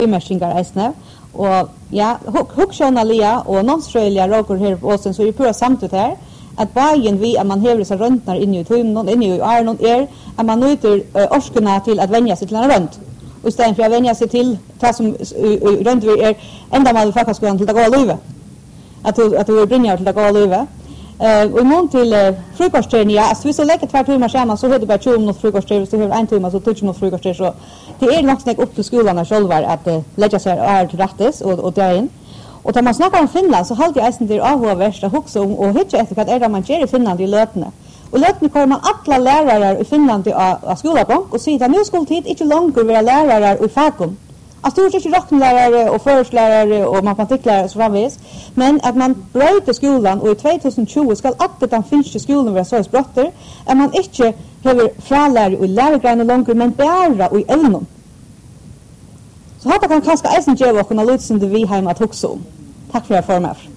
immersingar eisne. Og ja, huksjonalia og non-strøyliga råker her på Åsen, så er pura samtidig her, at bagen vi at man hever seg røntnar inni i tøymnon, inni i arnon, at man nøyter orskuna til at venja seg til en rønt. Og i stedet for å venja seg til det som rønt vi enda man faktisk skolan til det gå løyve. At du brinjar til det gå løyve. Og i mån til frukoststyrning, ja, altså hvis du leker 2 timer sammen, så har du bare 20 minutter frukoststyr, hvis du har 1 time, så 20 minutter frukoststyr, så det nok snakk opp til skolene selv at legge seg til rettes og dra inn. Og da man snakker om Finland, så halte jeg eisen til avhåverst å hukse om og hitje etter hva det man gjør i Finland i løtene. Og løtene kommer man alle lærere i Finland av skolebank og sier at nå skulle tid ikke langer være lærere i fagom. Altså det er ikke rockenlærere og førstlærere og matematikklærere så framvis, men at man brøyter skolen og i 2020 skal alle den finske skolen være så sprotter, at man ikke har fralærer i læregreiene langer, men bare i evnen. Så hata kan kanskje eisen gjøre oss og lytte som det vi har med at hukse om. Takk for at jeg får med.